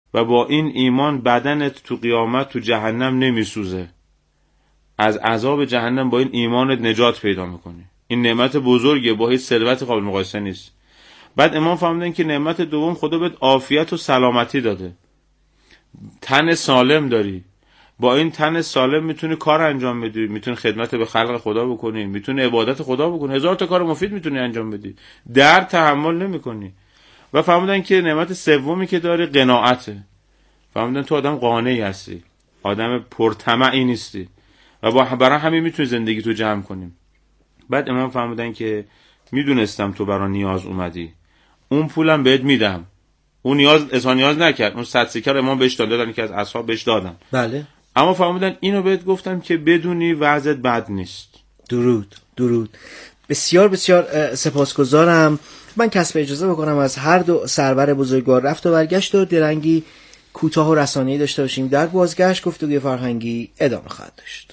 و با این ایمان بدنت تو قیامت تو جهنم نمیسوزه، از عذاب جهنم با این ایمانت نجات پیدا میکنی. این نعمت بزرگه، با هیچ ثروت قابل مقایسه نیست. بعد امام فهمیدن که نعمت دوم خدا بهت عافیت و سلامتی داده، تن سالم داری، با این تن سالم میتونی کار انجام بدی، میتونی خدمت به خلق خدا بکنی، میتونی عبادت خدا بکنی، هزار تا کار مفید میتونی انجام بدی، درد تحمل نمیکنی. و فهمیدن که نعمت سومی که داری قناعته. فهمیدن تو آدم قانعی هستی، آدم پرطمعی نیستی و برای همین میتونی زندگی تو جمع کنیم. بعد امام فهمیدن که میدونستم تو برای نیاز اومدی، اون پولم بهت میدم. اون نیاز اظهار نیاز نکرد، اون 100 سکه رو امام بهش دادن که از اصحاب بهش دادن. بله. اما فهمیدن اینو بهت گفتم که بدونی وضعت بد نیست. درود. بسیار بسیار سپاسگزارم. من کسب اجازه بکنم از هر دو سرور بزرگوار رفت و برگشت و درنگی کوتاه و رسانه‌ای داشته باشیم. در بازگشت گفتگوی فرهنگی ادامه خواهد داشت.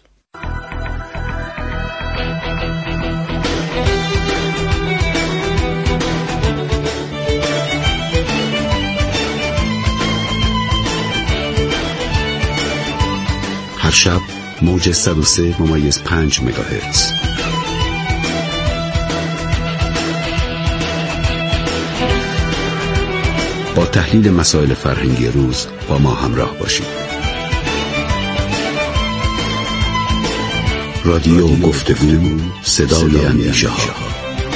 هر شب موج 103.5 مگاهرتز. با تحلیل مسائل فرهنگی روز با ما همراه باشید. رادیو گفتگو، صدای اندیشه ها.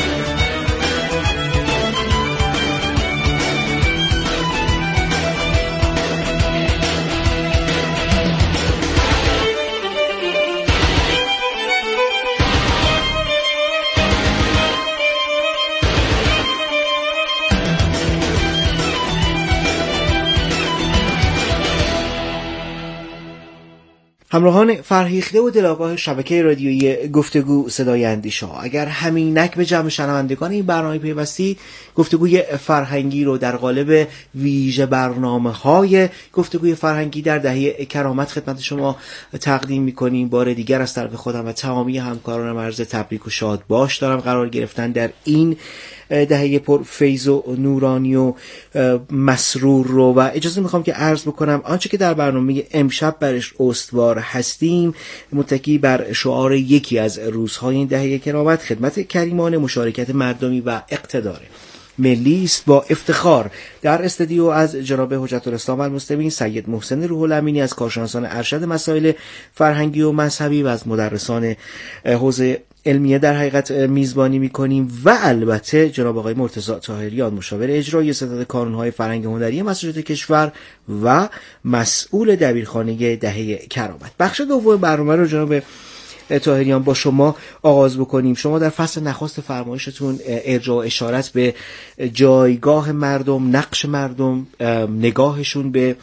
همراهان فرهیخته و دلاگاه شبکه رادیویی گفتگو صدای اندیشه ها، اگر همینک به جمع شنوندگان این برنامه پیوستی، گفتگوی فرهنگی رو در قالب ویژه برنامه‌های گفتگوی فرهنگی در دهه کرامت خدمت شما تقدیم می‌کنیم. بار دیگر از طرف خودم و تمامی همکارانم عرض تبریک و شاد باش دارم قرار گرفتن در این دهه پر فیض و نورانی و مسرور رو. و اجازه میخوام که عرض بکنم آنچه که در برنامه امشب برش استوار هستیم متکی بر شعار یکی از روزهای این دهه کرامت، خدمت کریمان، مشارکت مردمی و اقتدار ملی است. با افتخار در استودیو از جناب حجت الاسلام المسلمین سید محسن روح الامینی، از کارشناسان ارشد مسائل فرهنگی و مذهبی و از مدرسان حوزه علمیه در حقیقت میزبانی میکنیم و البته جناب آقای مرتضی طاهریان، مشاور اجرایی ستاد کانون‌های فرهنگ هنری مساجد کشور و مسئول دبیرخانه دهه کرامت. بخش دوم برنامه رو جناب طاهریان با شما آغاز بکنیم. شما در فصل نخست فرمایشتون ارجاع و اشارت به جایگاه مردم، نقش مردم، نگاهشون به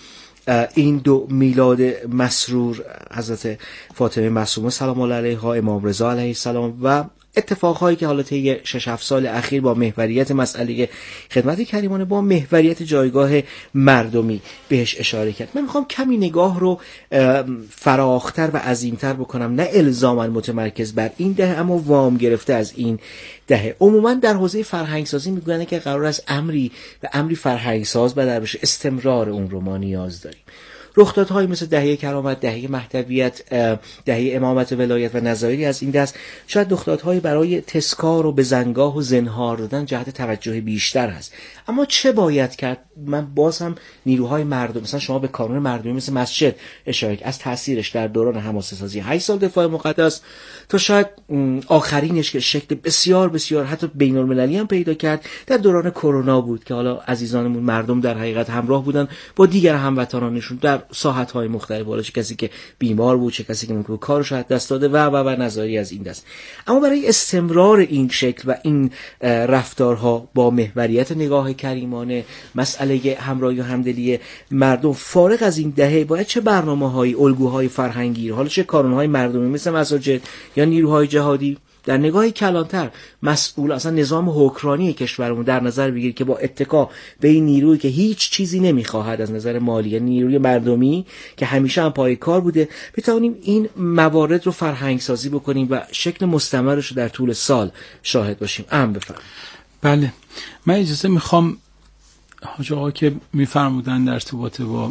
این دو میلاد مسرور، حضرت فاطمه معصومه سلام الله علیها، امام رضا علیه السلام و اتفاقهایی که حالا طی 6-7 سال اخیر با محوریت مسئله خدمت کریمانه، با محوریت جایگاه مردمی بهش اشاره کرد. من میخوام کمی نگاه رو فراختر و عظیمتر بکنم، نه الزاما متمرکز بر این دهه اما وام گرفته از این دهه. عموما در حوزه فرهنگسازی میگن که قرار است امری فرهنگساز و در بشه استمرار اون رو ما نیاز داریم. رخدادهایی مثل دهه کرامت، دهه مهدویت، دهه امامت ولایت و نظایری از این دست شاید رخدادهایی برای تسکار و بزنگاه و زنهار دادن جهت توجه بیشتر هست. اما چه باید کرد؟ من باز هم نیروهای مردم، مثلا شما به کانون مردمی مثل مسجد اشاره از تاثیرش در دوران حماسه سازی 8 سال دفاع مقدس تا شاید آخرینش که شکل بسیار بسیار حتی بین‌المللی هم پیدا کرد در دوران کرونا بود که حالا عزیزانمون مردم در حقیقت همراه بودن با دیگر هموطنانشون در ساحت‌های مختلف، حالا چه کسی که بیمار بود، چه کسی که ممکن کارش از دست داده و نظری از این دست. اما برای استمرار این شکل و این رفتارها با محوریت نگاه کریمانه، مسئله همراهی و همدلی مردم، فارغ از این دهه باید چه برنامه‌های، الگوهای فرهنگی، حالا چه کانون‌های مردمی مثل مساجد یا نیروهای جهادی در نگاهی کلانتر مسئول اصلا نظام حکمرانی کشورمون در نظر بگیر که با اتکا به این نیرویی که هیچ چیزی نمیخواهد از نظر مالی، یعنی نیروی مردمی که همیشه هم پای کار بوده، بتونیم این موارد رو فرهنگ سازی بکنیم و شکل مستمرش رو در طول سال شاهد باشیم. بفرمایید. بله، من اجازه میخوام حاج آقا که میفرمودن در ارتباط با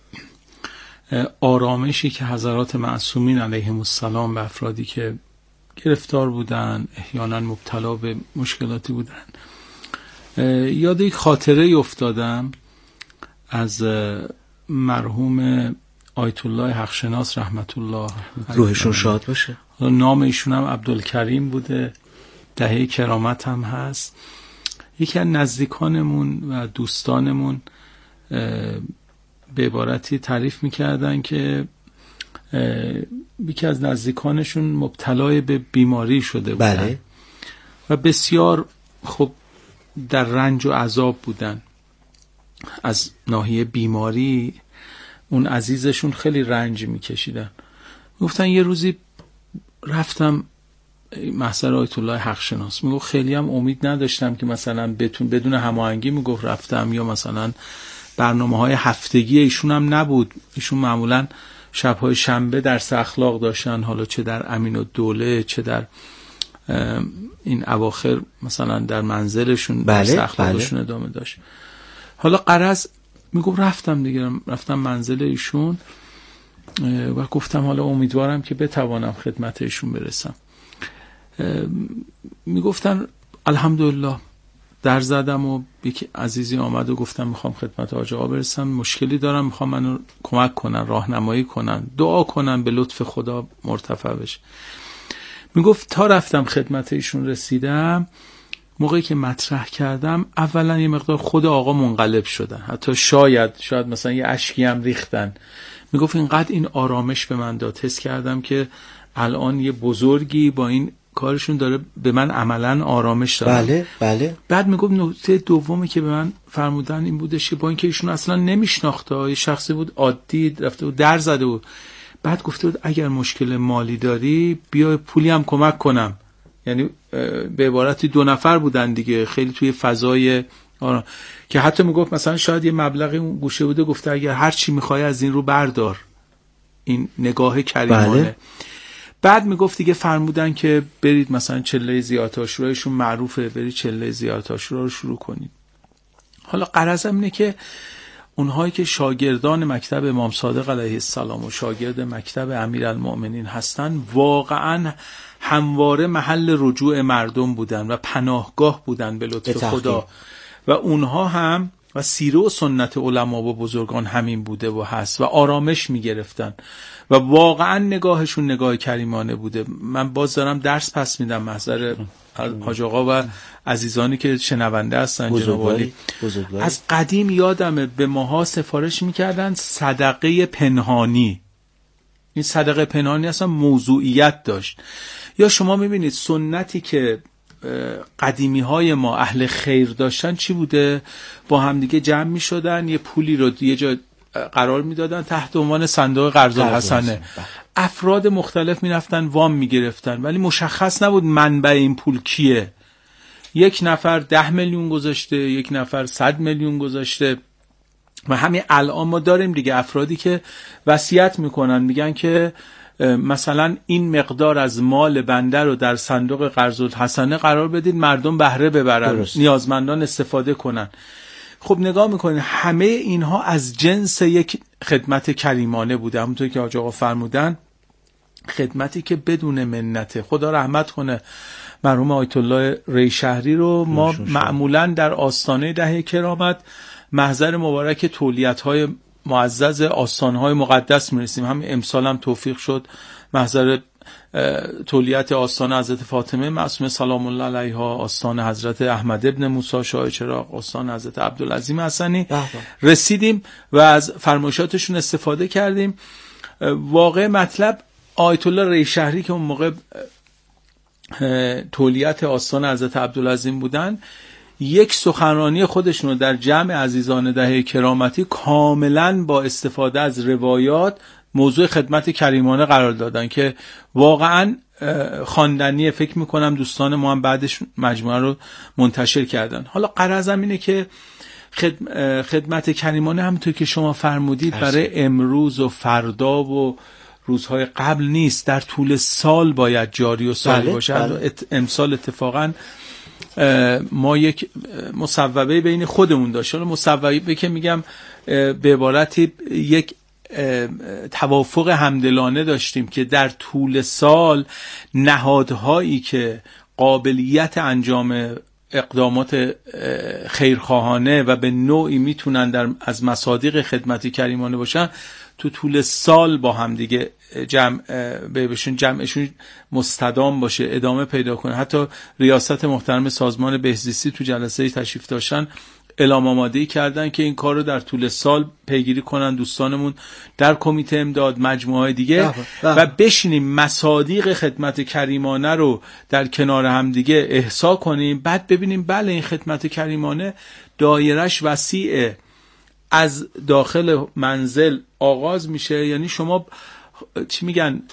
آرامشی که حضرات معصومین علیهم السلام به افرادی که گرفتار بودن، احیانا مبتلا به مشکلاتی بودن، یاد یک خاطره افتادم از مرحوم آیت الله حقشناس رحمت الله روحشون شاد باشه. نام ایشون هم عبدالکریم بوده، دهه کرامت هم هست. یکی از نزدیکانمون و دوستانمون به عبارتی تعریف میکردن که یکی از نزدیکانشون مبتلای به بیماری شده بودن. بله. و بسیار خب در رنج و عذاب بودن از ناحیه بیماری. اون عزیزشون خیلی رنج میکشیدن. گفتن یه روزی رفتم محضر آیت الله حقشناس، میگفت خیلی هم امید نداشتم که مثلا بدون هماهنگی میگفت رفتم، یا مثلا برنامه‌های هفتگی ایشون هم نبود. ایشون معمولا شب‌های شنبه درس اخلاق داشتن، حالا چه در امین الدوله چه در این اواخر مثلا در منزلشون درس اخلاقشون ادامه داشت. حالا غرض میگفت رفتم منزل ایشون و گفتم حالا امیدوارم که بتوانم خدمت ایشون برسم. میگفتن الحمدلله در زدم و یکی عزیزی آمد و گفتم میخوام خدمت حاج آقا برسم، مشکلی دارم، میخوام منو کمک کنن، راهنمایی کنن، دعا کنن به لطف خدا مرتفع بشه. میگفت تا رفتم خدمت ایشون رسیدم، موقعی که مطرح کردم اولا یه مقدار خود آقا منقلب شدن، حتی شاید مثلا یه اشکی هم ریختن. میگفت اینقدر این آرامش به من داد، حس کردم که الان یه بزرگی با این کارشون داره به من عملا آرامش داره. بله. بعد میگفت نکته دومی که به من فرمودن این بودش که با اینکه ایشون اصلا نمیشناخته، یه شخصی بود عادی رفته بود در زده بود، بعد گفته بود اگر مشکل مالی داری بیا پولی هم کمک کنم. یعنی به عبارتی 2 نفر بودن دیگه، خیلی توی فضای که حتی میگفت مثلا شاید یه مبلغی اون گوشه بوده، گفته اگر هر چی میخوای از این رو بردار. این نگاه کریمانه. بله. بعد میگفت دیگه فرمودن که برید مثلا چله زیارت عاشورایشون معروفه، برید چله زیارت عاشورا رو شروع کنید. حالا غرضم اینه که اونهایی که شاگردان مکتب امام صادق علیه السلام و شاگرد مکتب امیرالمؤمنین هستن واقعا همواره محل رجوع مردم بودن و پناهگاه بودن به لطف خدا، و اونها هم و سیره و سنت علما و بزرگان همین بوده و هست و آرامش میگرفتن و واقعا نگاهشون نگاه کریمانه بوده. من باز دارم درس پس میدم محضر حاج آقا و عزیزانی که شنونده هستن جناب عالی. از قدیم یادمه به ماها سفارش میکردن صدقه پنهانی. این صدقه پنهانی اصلا موضوعیت داشت. یا شما میبینید سنتی که قدیمی های ما اهل خیر داشتن چی بوده؟ با همدیگه جمع می شدن، یه پولی رو یه جا قرار می دادن تحت عنوان صندوق قرض الحسنه. افراد مختلف می رفتن وام می گرفتن، ولی مشخص نبود منبع این پول کیه. یک نفر 10 میلیون گذاشته، یک نفر 100 میلیون گذاشته. و همین الان ما داریم دیگه افرادی که وصیت میکنن، میگن که مثلا این مقدار از مال بنده رو در صندوق قرض الحسنه قرار بدید مردم بهره ببرن، درست. نیازمندان استفاده کنن. خب نگاه میکنین همه اینها از جنس یک خدمت کریمانه بوده، همونطور که حاج آقا فرمودن، خدمتی که بدون منت. خدا رحمت کنه مرحوم آیت الله ریشهری رو ما معمولا در آستانه دهه کرامت محضر مبارک تولیت‌های معزز آستان‌های مقدس میرسیم. همین امسال هم توفیق شد محضر تولیت آستان حضرت فاطمه معصومه سلام الله علیها، آستان حضرت احمد ابن موسی شاه چراغ، آستان حضرت عبدالعظیم حسنی رسیدیم و از فرمایشاتشون استفاده کردیم. واقع مطلب آیت الله ریشهری که اون موقع تولیت آستان حضرت عبدالعظیم بودن، یک سخنرانی خودشون رو در جمع عزیزان دهه کرامتی کاملا با استفاده از روایات موضوع خدمت کریمانه قرار دادن که واقعا خواندنیه. فکر میکنم دوستان ما هم بعدش مجموعه رو منتشر کردن. حالا غرضم اینه که خدمت کریمانه همونطور که شما فرمودید برای امروز و فردا و روزهای قبل نیست، در طول سال باید جاری و ساری باشد. امسال اتفاقا ما یک مصوبه بین خودمون داشت. حالا مصوبه که میگم به عبارتی یک توافق همدلانه داشتیم که در طول سال نهادهایی که قابلیت انجام اقدامات خیرخواهانه و به نوعی میتونن از مصادیق خدمت کریمانه باشن تو طول سال با هم دیگه جمعشون مستدام باشه، ادامه پیدا کنه. حتی ریاست محترم سازمان بهزیستی تو جلسه تشریف داشتن اعلام آماده‌ای کردن که این کار رو در طول سال پیگیری کنن دوستانمون در کمیته امداد، مجموعه‌های دیگه و بشینیم مصادیق خدمت کریمانه رو در کنار هم دیگه احصا کنیم، بعد ببینیم بله این خدمت کریمانه دایرش وسیعه، از داخل منزل آغاز میشه. یعنی شما چی میگن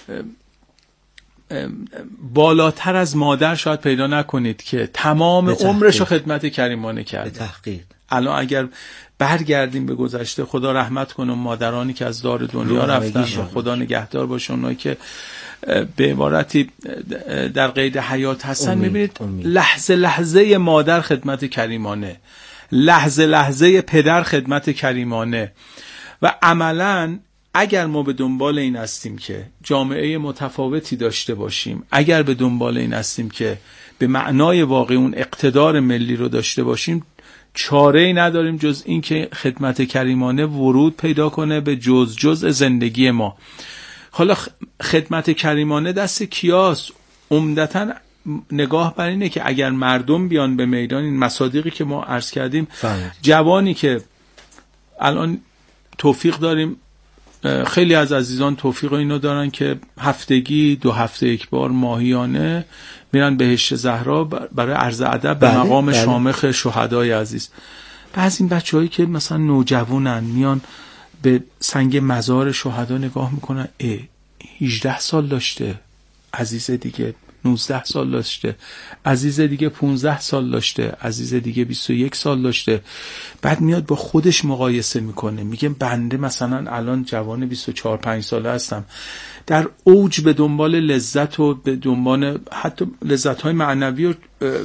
بالاتر از مادر شاید پیدا نکنید که تمام عمرشو خدمت کریمانه کرده. به تحقیق الان اگر برگردیم به گذشته، خدا رحمت کنه مادرانی که از دار دنیا رفتن و خدا نگهدار باشه اونایی که به عبارتی در قید حیات هستن، میبینید لحظه لحظه مادر خدمت کریمانه، لحظه لحظه پدر خدمت کریمانه. و عملاً اگر ما به دنبال این هستیم که جامعه متفاوتی داشته باشیم، اگر به دنبال این هستیم که به معنای واقعی اون اقتدار ملی رو داشته باشیم، چاره‌ای نداریم جز این که خدمت کریمانه ورود پیدا کنه به جزء زندگی ما. حالا خدمت کریمانه دست کیاست؟ عمدتاً نگاه بر اینه که اگر مردم بیان به میدان، این مصادیقی که ما عرض کردیم، جوانی که الان توفیق داریم، خیلی از عزیزان توفیق اینو دارن که هفتگی 2 هفته یک بار ماهیانه میرن بهشت زهرا برای عرض ادب به مقام شامخ شهدای عزیز. بعضی این بچه‌هایی که مثلا نوجوانن میان به سنگ مزار شهدا نگاه میکنن، 18 سال داشته عزیز دیگه، 19 سال داشته عزیز دیگه، 15 سال داشته عزیز دیگه، 21 سال داشته. بعد میاد با خودش مقایسه میکنه، میگه بنده مثلا الان جوان 24-5 ساله هستم، در اوج به دنبال لذت و به دنبال حتی لذت‌های معنوی و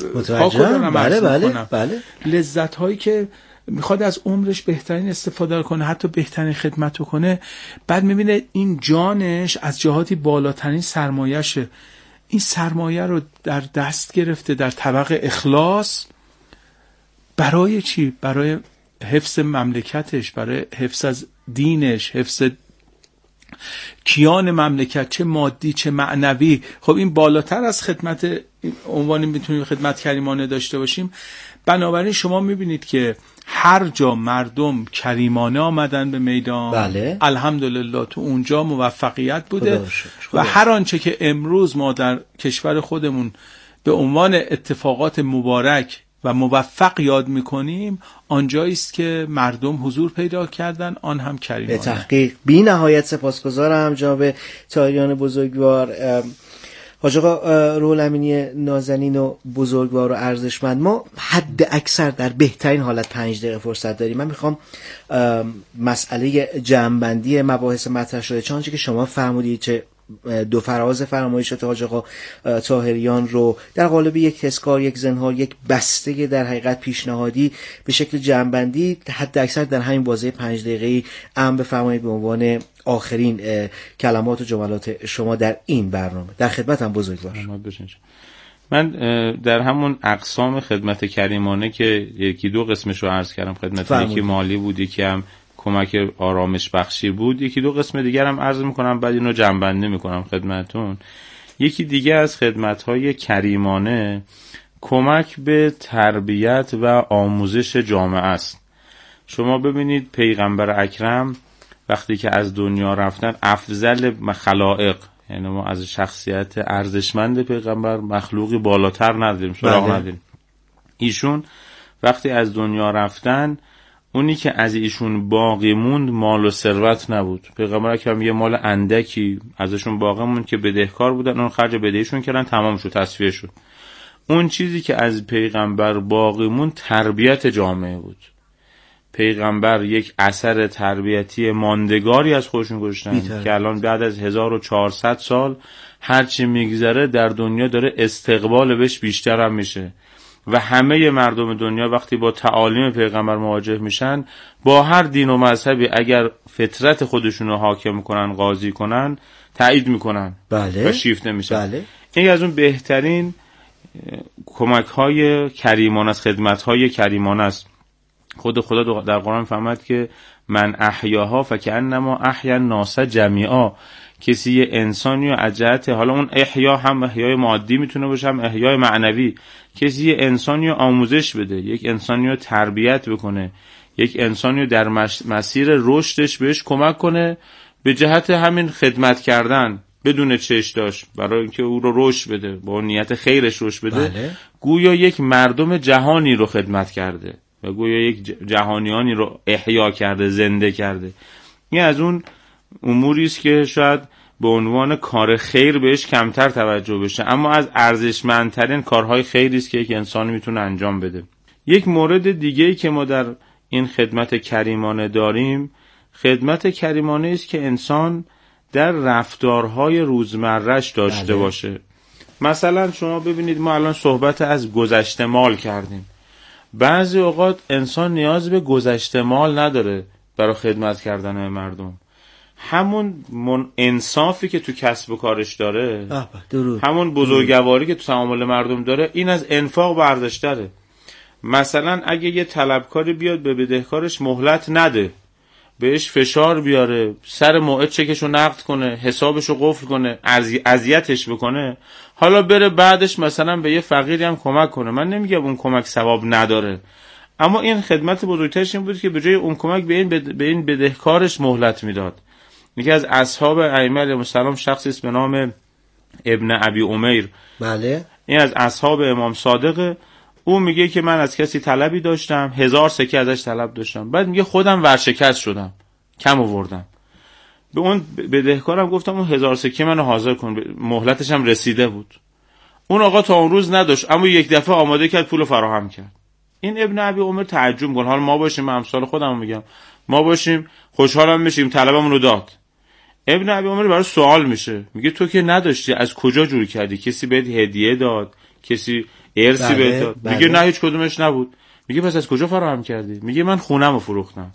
بله. لذت‌هایی که میخواد از عمرش بهترین استفاده کنه، حتی بهترین خدمت رو کنه. بعد میبینه این جانش از جهاتی بالاترین سرمایشه، این سرمایه رو در دست گرفته در طبق اخلاص. برای چی؟ برای حفظ مملکتش، برای حفظ از دینش، حفظ کیان مملکت، چه مادی چه معنوی. خب این بالاتر از خدمت عنوانی میتونیم خدمت کریمانه داشته باشیم. بنابراین شما میبینید که هر جا مردم کریمانه آمدن به میدان، بله. الحمدلله تو اونجا موفقیت بوده. و هر آنچه که امروز ما در کشور خودمون به عنوان اتفاقات مبارک و موفق یاد میکنیم، آنجایی است که مردم حضور پیدا کردن، آن هم کریمانه. به تحقیق بی نهایت سپاسگزارم جناب طاهریان بزرگوار، حاج آقا روح الامینی نازنین و بزرگوار و ارزشمند. ما حد اکثر در بهترین حالت 5 دقیقه فرصت داریم. من میخوام مسئله جمع‌بندی مباحث مطرح شده، چنانچه که شما فرمودید، چه 2 فراز فرمایشات حاج آقا طاهریان رو در قالب یک تذکار، یک زنهار، یک بسته در حقیقت پیشنهادی به شکل جمع‌بندی حد اکثر در همین بازه 5 دقیقه‌ای ام بفرمایید به عنوان آخرین کلمات و جملات شما در این برنامه. در خدمتم بزرگوار. من در همون اقسام خدمت کریمانه که 1-2 قسمش رو عرض کردم خدمت، یکی مالی بود، یکی هم کمک آرامش بخشی بود، 1-2 قسم دیگر هم عرض میکنم، بعد اینو جمع‌بندی میکنم خدمتون. یکی دیگه از خدمت‌های کریمانه کمک به تربیت و آموزش جامعه است. شما ببینید پیغمبر اکرم وقتی که از دنیا رفتن، افضل خلائق، یعنی ما از شخصیت ارزشمند پیغمبر مخلوقی بالاتر نداریم، سراغ نداریم. ایشون وقتی از دنیا رفتن، اونی که از ایشون باقی موند مال و ثروت نبود. پیغمبر اکرم یه مال اندکی ازشون باقی موند که بدهکار بودن، اون خرج بدهیشون کردن، تمام شد، تصفیه شد. اون چیزی که از پیغمبر باقی موند تربیت جامعه بود. پیغمبر یک اثر تربیتی ماندگاری از خودشون گذاشتن که الان بعد از 1400 سال هرچی میگذره در دنیا داره استقبال بهش بیشتر هم میشه. و همه مردم دنیا وقتی با تعالیم پیغمبر مواجه میشن، با هر دین و مذهبی اگر فطرت خودشون رو حاکم کنن، قاضی کنن، تایید میکنن بله. و شیفته میشن. بله. این از اون بهترین کمک های کریمان است، خدمت های کریمان است. خدا در قرآن فرمود که من احیاها فکأنما احیا الناس جمیعا، کسی یه انسانی و اجهت، حالا اون احیا هم احیای مادی میتونه باشه هم احیای معنوی، کسی یه انسانی رو آموزش بده، یک انسانی رو تربیت بکنه، یک انسانی رو در مسیر رشدش بهش کمک کنه به جهت همین خدمت کردن بدون چش داشت، برای اینکه او رو رشد بده، با نیت خیرش رشد بده. بله. گویا یک مردم جهانی رو خدمت کرده و گویا یک جهانیانی رو احیا کرده، زنده کرده. این از اون اموری است که شاید به عنوان کار خیر بهش کمتر توجه بشه، اما از ارزشمندترین کارهای خیری است که یک انسان میتونه انجام بده. یک مورد دیگه‌ای که ما در این خدمت کریمانه داریم، خدمت کریمانه است که انسان در رفتارهای روزمره‌اش داشته باشه. مثلا شما ببینید ما الان صحبت از گذشته مال کردیم. بعضی اوقات انسان نیاز به گذشته مال نداره برای خدمت کردن به مردم. همون انصافی که تو کسب و کارش داره، همون بزرگواری که تو تعامل مردم داره، این از انفاق به ارزش‌تره. مثلا اگه یه طلبکاری بیاد به بدهکارش مهلت نده، بهش فشار بیاره، سر موعد چکشو نقد کنه، حسابشو قفل کنه، اذیتش بکنه، حالا بره بعدش مثلا به یه فقیری هم کمک کنه، من نمیگم اون کمک ثواب نداره، اما این خدمت بزرگترش این بود که به جای اون کمک به این بدهکارش مهلت میداد. یکی از اصحاب ائمه علیهم السلام شخصی است به نام ابن ابی عمیر. بله. این از اصحاب امام صادق. او میگه که من از کسی طلبی داشتم، 1000 سکه ازش طلب داشتم، بعد میگه خودم ورشکست شدم، کم آوردم، به اون بدهکارم گفتم اون 1000 سکه منو حاضر کن، مهلتش هم رسیده بود. اون آقا تا اون روز نداشت، اما یک دفعه آماده کرد، پول فراهم کرد. این ابن ابی عمر تعجب می‌کنه. حالا ما باشیم، من امثال خودمو میگم، ما باشیم خوشحالم میشیم، طلبمون رو داد. ابن ابی عمر برای سوال میشه، میگه تو که نداشتی از کجا جور کردی؟ کسی بهت هدیه داد؟ کسی ارسی بهت داد؟ میگه نه هیچ کدومش نبود. میگه پس از کجا فراهم کردی؟ میگه من خونه‌مو فروختم.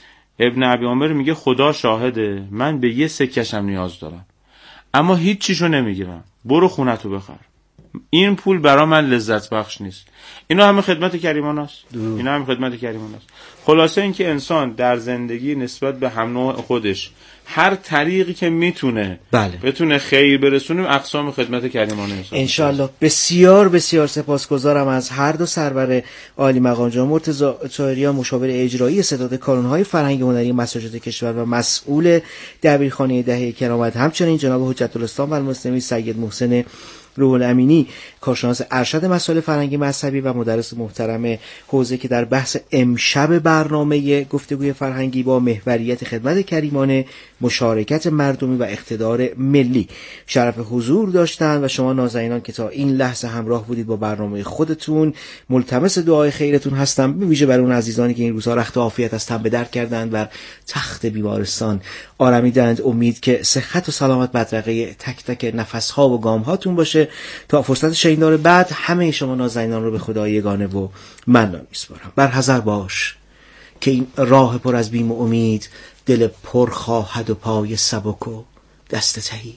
ابن ابی عمر میگه خدا شاهده، من به یه سکه‌شم نیاز دارم، اما هیچ چیشو نمیگیرم، برو خونتو بخر، این پول برای من لذت بخش نیست. اینا همه خدمت کریمانه است. اینا همه خدمت کریمانه است. خلاصه این که انسان در زندگی نسبت به هم نوع خودش هر طریقی که میتونه بتونه خیر برسونه، اقسام خدمت کریمانه است. انشالله. بسیار بسیار سپاسگزارم از هر دو سرور عالی مقام جناب مرتضی طاهریان، مشاور اجرایی ستاد کانون‌های فرهنگی هنری مساجد کشور و مسئول دبیرخانه دهه کرامت، همچنین جناب حجت الاسلام و المسلمین سید محسن روح الامینی، کارشناس ارشد مسائل فرهنگی مذهبی و مدرس محترم حوزه، که در بحث امشب برنامه گفتگوی فرهنگی با محوریت خدمت کریمانه، مشارکت مردمی و اقتدار ملی شرف حضور داشتند و شما نازنینان که تا این لحظه همراه بودید با برنامه خودتون، ملتمس دعای خیرتون هستم، به ویژه برای اون عزیزانی که این روزها رخت عافیت از تن به در کردند و تخت بیمارستان آرمیدند. امید که صحت و سلامت بدرقه تک تک نفس‌ها و گام‌هاتون باشه. تا فرصت شنیدار بعد همه شما نازنینان رو به خدای یگانه و منان میسپارم. برحذر باش که این راه پر از بیم و امید، دل پر خواهد و پای سبک و دست تهی.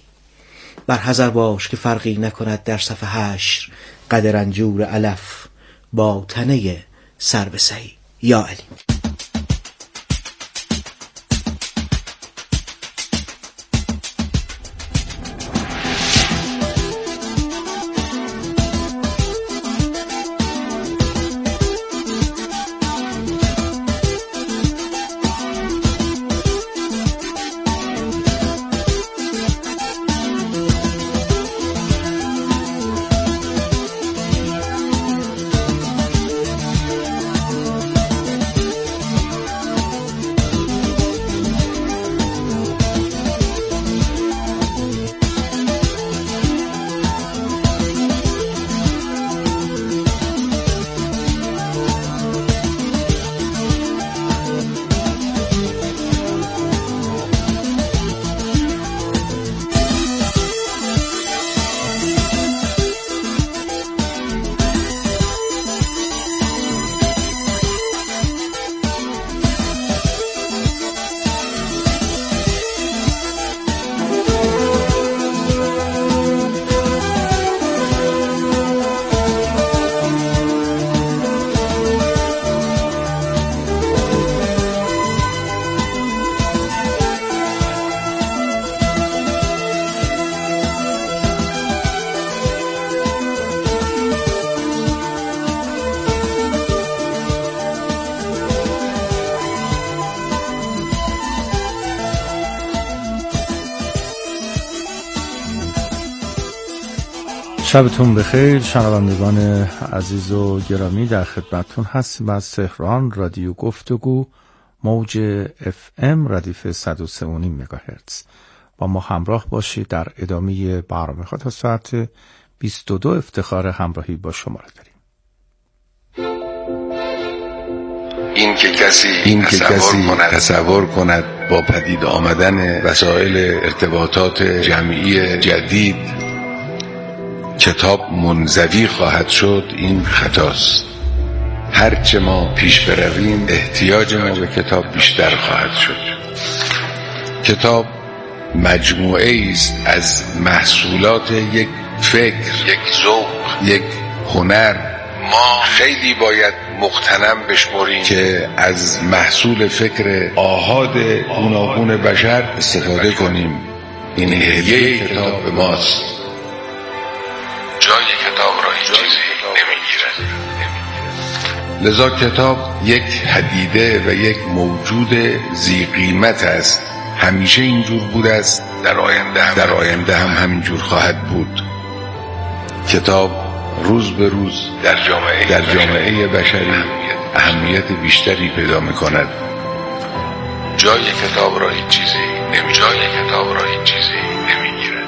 برحذر باش که فرقی نکند در صف حشر قد رنجور علف با تنه سر به سهی. یا علی. شبتون بخیر شنوندگان عزیز و گرامی، در خدمتتون هستیم از تهران. رادیو گفتگو موج FM ردیف 103.5 مگاهرتز. با ما همراه باشید در ادامه برنامه ها تا ساعت 22. افتخار همراهی با شما را داریم. این که کسی تصور کند با پدید آمدن وسایل ارتباطات جمعی جدید کتاب منزوی خواهد شد، این خطاست. هرچه ما پیش برویم احتیاج ما به کتاب بیشتر خواهد شد. کتاب مجموعه است از محصولات یک فکر، یک ذوق، یک هنر. ما خیلی باید مغتنم بشمریم که از محصول فکر آحاد گوناگون بشر استفاده کنیم. این هدیه کتاب به ماست. جای کتاب را هیچ چیزی نمیگیرد. لذا کتاب یک پدیده و یک موجود ذی قیمت است. همیشه اینجور بوده است، در آینده هم همینجور خواهد بود. کتاب روز به روز در جامعه بشری اهمیت بیشتری پیدا می‌کند. جای کتاب را هیچ چیزی نمیگیرد.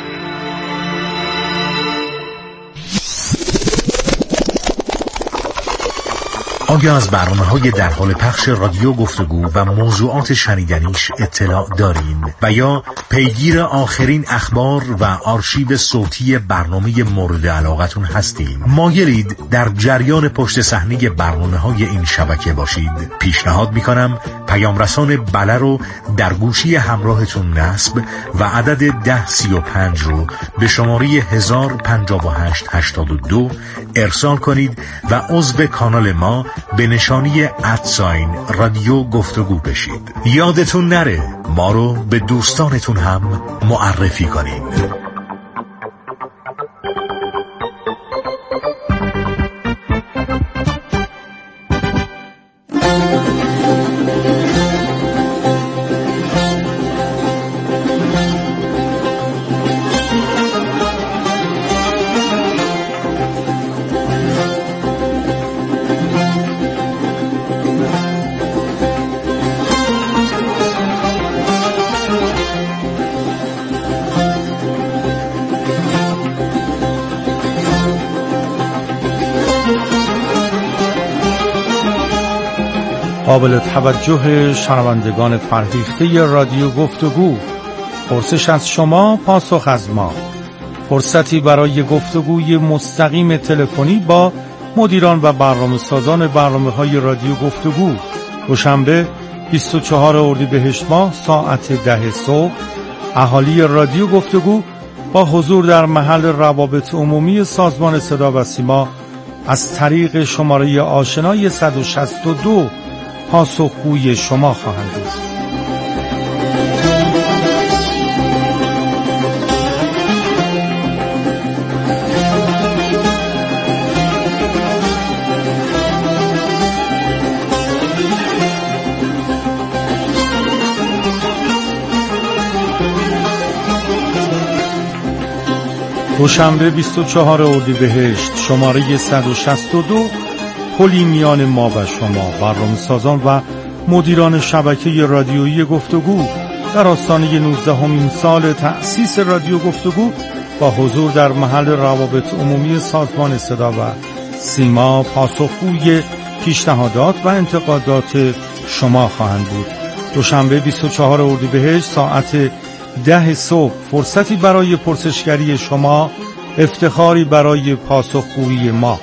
آیا از برنامه‌های در حال پخش رادیو گفتگو و موضوعات شنیدنیش اطلاع دارین و یا پیگیر آخرین اخبار و آرشیو صوتی برنامه مورد علاقتون هستین؟ مایلید در جریان پشت صحنه برنامه‌های این شبکه باشید؟ پیشنهاد می‌کنم پیام رسان بله رو در گوشی همراهتون نصب و عدد 1035 رو به شماره 105882 ارسال کنید و عضو کانال ما به نشانی رادیو گفتگو بشید. یادتون نره ما رو به دوستانتون هم معرفی کنین. قابل توجه شنوندگان فرهیخته رادیو گفتگو، پرسش از شما، پاسخ از ما. فرصتی برای گفتگوی مستقیم تلفنی با مدیران و برنامه‌سازان برنامه‌های رادیو گفتگو. دوشنبه 24 اردیبهشت ماه ساعت 10 صبح. اهالی رادیو گفتگو با حضور در محل روابط عمومی سازمان صدا و سیما از طریق شماره آشنای 162 پاسخگوی شما خواهند بود. دوشنبه 24 اردیبهشت شماره 162 پلی میان ما و شما، برنامه‌سازان و مدیران شبکه رادیویی گفتگو در آستانه 19مین سال تأسیس رادیو گفتگو با حضور در محل روابط عمومی سازمان صدا و سیما پاسخگوی پیشنهادات و انتقادات شما خواهند بود. دوشنبه 24 اردیبهشت ساعت 10 صبح فرصتی برای پرسشگری شما، افتخاری برای پاسخگویی ما.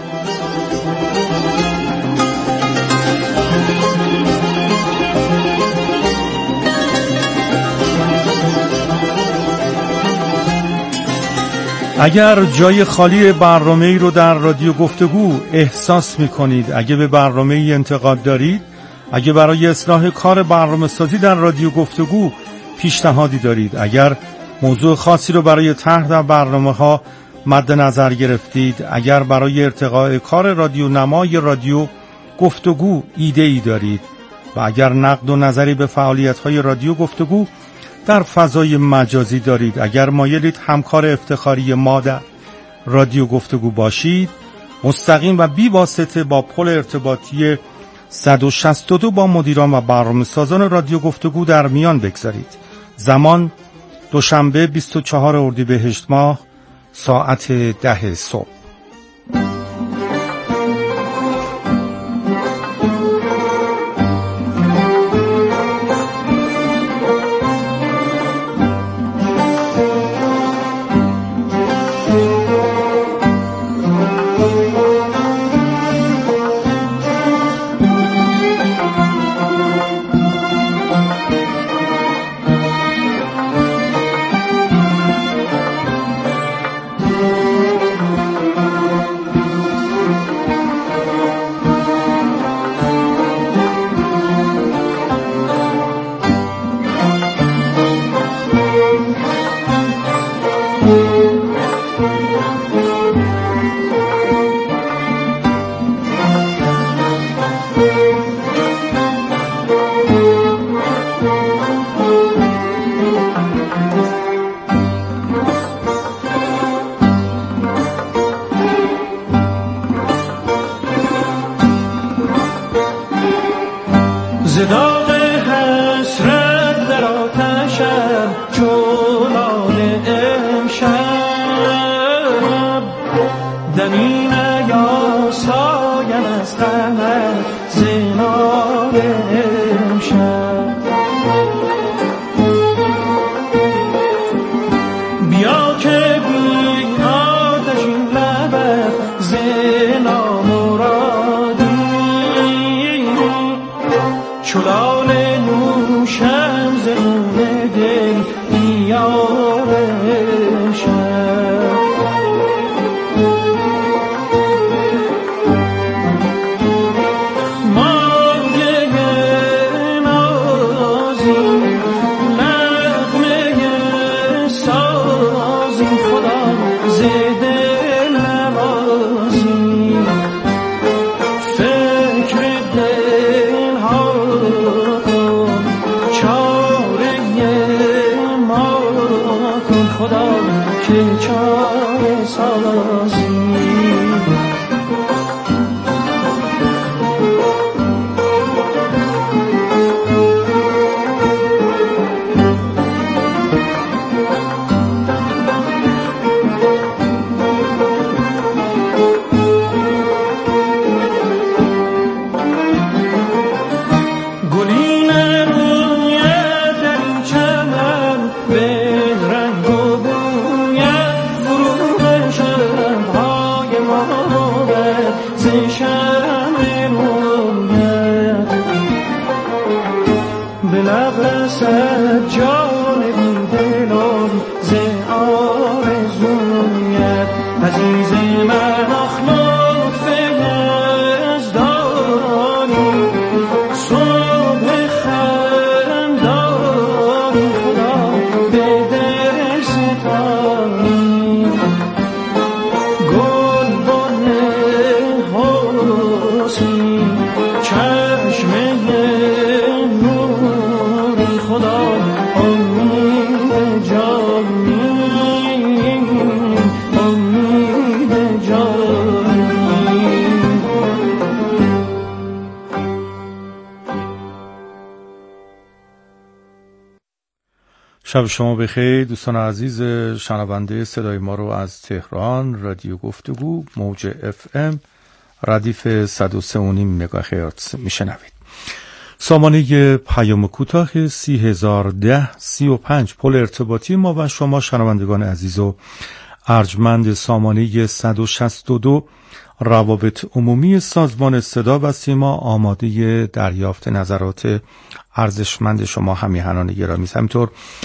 اگر جای خالی برنامه‌ای رو در رادیو گفتگو احساس می‌کنید، اگه به برنامه‌ای انتقاد دارید، اگه برای اصلاح کار برنامه‌سازی در رادیو گفتگو پیشنهادی دارید، اگر موضوع خاصی رو برای طرح در برنامه‌ها مد نظر گرفتید، اگر برای ارتقاء کار رادیو نمای رادیو گفتگو ایده‌ای دارید و اگر نقد و نظری به فعالیت‌های رادیو گفتگو در فضای مجازی دارید، اگر مایلید همکار افتخاری ما در رادیو گفتگو باشید، مستقیم و بی واسطه با پل ارتباطی 162 با مدیران و برنامه‌سازان رادیو گفتگو در میان بگذارید. زمان دوشنبه 24 اردیبهشت ماه ساعت 10 صبح. شب شما بخیر دوستان عزیز شنونده صدای ما رو از تهران رادیو گفتگو موج FM ردیف 103.5 مگاهرتز میشنوید. سامانه پیام کوتاه 3010 35 پل ارتباطی ما و شما شنوندگان عزیز و ارجمند سامانه 162 روابط عمومی سازمان صدا و سیما آماده دریافت نظرات ارزشمند شما همیهنان گرامی. همینطور